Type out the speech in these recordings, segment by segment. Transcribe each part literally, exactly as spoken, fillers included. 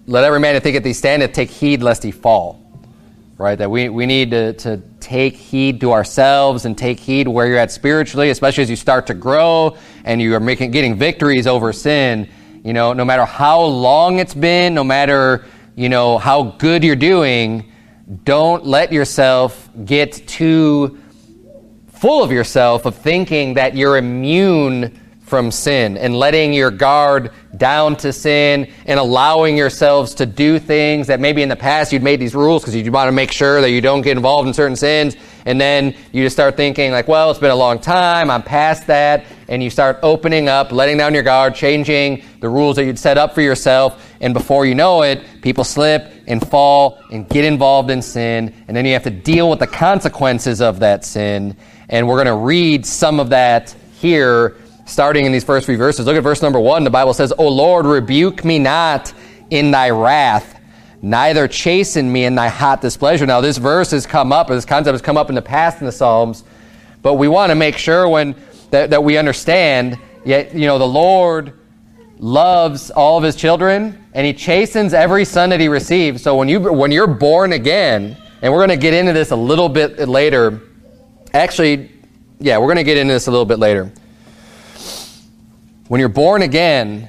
let every man that thinketh he standeth take heed lest he fall. Right? That we, we need to, to take heed to ourselves and take heed where you're at spiritually, especially as you start to grow and you are making getting victories over sin. You know, no matter how long it's been, no matter, you know, how good you're doing, don't let yourself get too full of yourself of thinking that you're immune from sin and letting your guard down to sin and allowing yourselves to do things that maybe in the past you'd made these rules because you want to make sure that you don't get involved in certain sins, and then you just start thinking like, well, it's been a long time, I'm past that, and you start opening up, letting down your guard, changing the rules that you'd set up for yourself, and before you know it, people slip and fall and get involved in sin, and then you have to deal with the consequences of that sin. And we're going to read some of that here starting in these first few verses. Look at verse number one. The Bible says, O Lord, rebuke me not in thy wrath, neither chasten me in thy hot displeasure. Now, this verse has come up, or this concept has come up in the past in the Psalms, but we want to make sure when that, that we understand, yet, you know, the Lord loves all of his children, and he chastens every son that he receives. So when, you, when you're born again, and we're going to get into this a little bit later, actually, yeah, we're going to get into this a little bit later. When you're born again,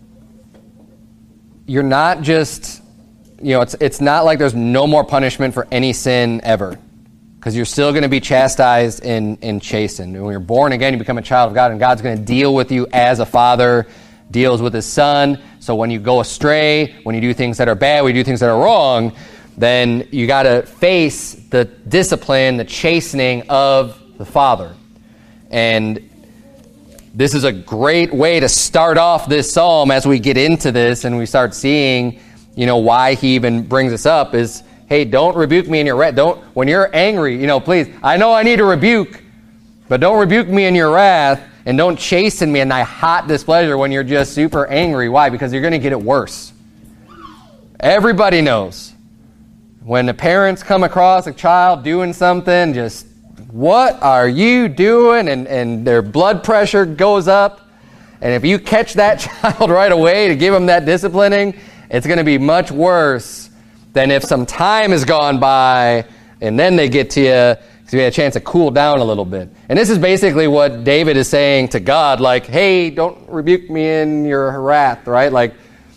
you're not just, you know, it's it's not like there's no more punishment for any sin ever, because you're still going to be chastised and, and chastened. When you're born again, you become a child of God, and God's going to deal with you as a father deals with his son. So when you go astray, when you do things that are bad, when you do things that are wrong, then you got to face the discipline, the chastening of the Father. And this is a great way to start off this psalm as we get into this and we start seeing, you know, why he even brings this up is, hey, don't rebuke me in your wrath. Don't, when you're angry, you know, please, I know I need to rebuke, but don't rebuke me in your wrath, and don't chasten me in thy hot displeasure when you're just super angry. Why? Because you're going to get it worse. Everybody knows. When the parents come across a child doing something, just, what are you doing? And, and their blood pressure goes up. And if you catch that child right away to give them that disciplining, it's going to be much worse than if some time has gone by and then they get to you, so you had a chance to cool down a little bit. And this is basically what David is saying to God, like, hey, don't rebuke me in your wrath, right? Like,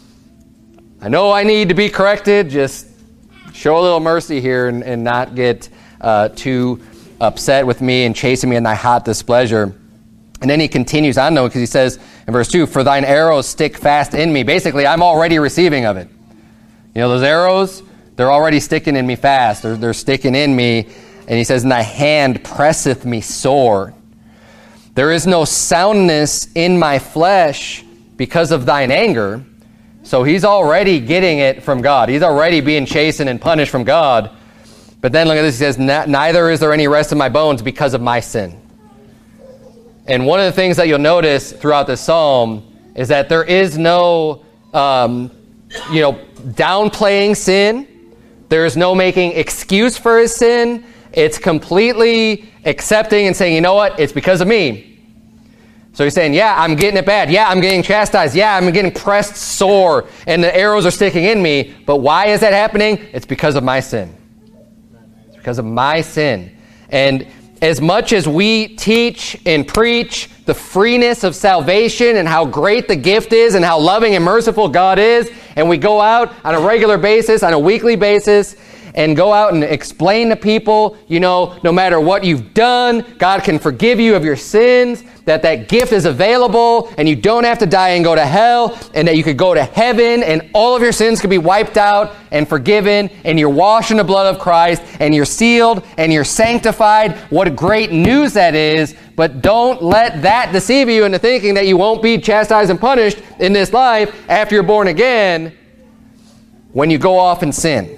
I know I need to be corrected, just show a little mercy here and, and not get uh, too upset with me and chasing me in thy hot displeasure. And then he continues on, though, because he says in verse two, for thine arrows stick fast in me. Basically, I'm already receiving of it. You know, those arrows, they're already sticking in me fast. They're, they're sticking in me. And he says, and thy hand presseth me sore. There is no soundness in my flesh because of thine anger. So he's already getting it from God. He's already being chastened and punished from God. But then look at this. He says, neither is there any rest in my bones because of my sin. And one of the things that you'll notice throughout this psalm is that there is no, um, you know, downplaying sin. There is no making excuse for his sin. It's completely accepting and saying, you know what? It's because of me. So he's saying, yeah, I'm getting it bad. Yeah, I'm getting chastised. Yeah, I'm getting pressed sore, and the arrows are sticking in me. But why is that happening? It's because of my sin. It's because of my sin. And as much as we teach and preach the freeness of salvation and how great the gift is and how loving and merciful God is, and we go out on a regular basis, on a weekly basis, and go out and explain to people, you know, no matter what you've done, God can forgive you of your sins, that that gift is available, and you don't have to die and go to hell, and that you could go to heaven, and all of your sins could be wiped out and forgiven, and you're washed in the blood of Christ, and you're sealed, and you're sanctified. What great news that is, but don't let that deceive you into thinking that you won't be chastised and punished in this life after you're born again when you go off and sin.